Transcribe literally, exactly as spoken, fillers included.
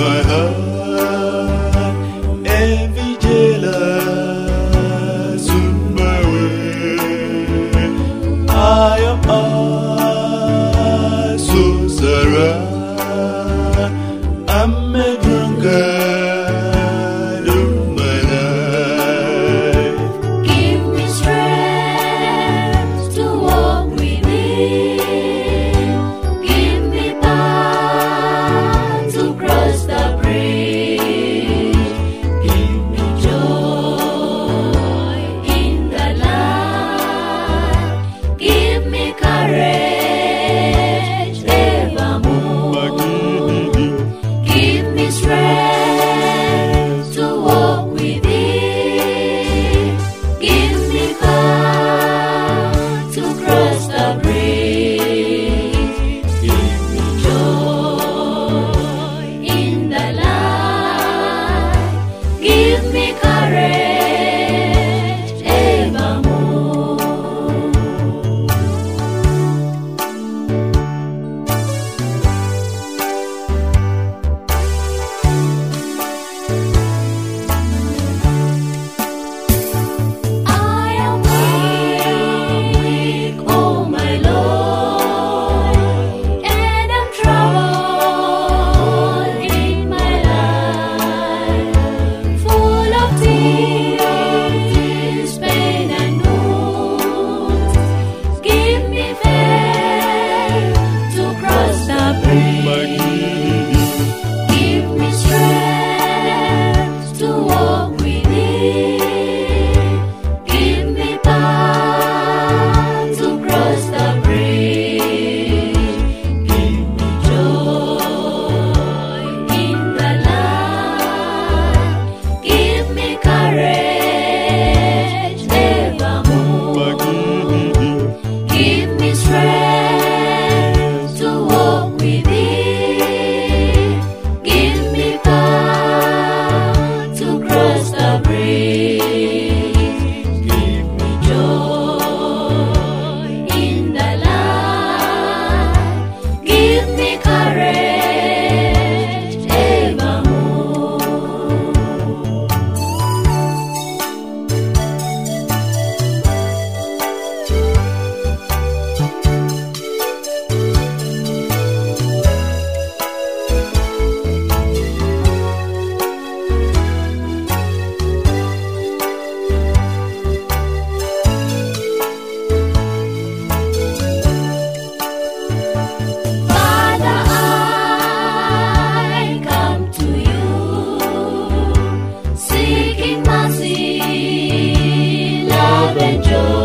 my heart, every jealous in my way. I am so sorry. I'm a drunkard of my life. Give me strength to walk with thee. Give me power to cross the bridge. Give me joy in the light. Give me courage evermore. Give me strength to walk with thee. Give me power to cross the bridge. Give me joy in the light. Give me courage evermore. I am weak, oh my Lord, and I'm troubled in my life, full of tears, pain and wounds. Give me faith to cross the bridge. Give me strength to walk with thee. Give me power to cross the bridge. Give me joy in the light. Give me courage evermore. Give me strength to walk with thee. Give me power to cross the bridge. Give me joy in the light. Give me courage evermore. Father, I come to you, seeking mercy, love and joy.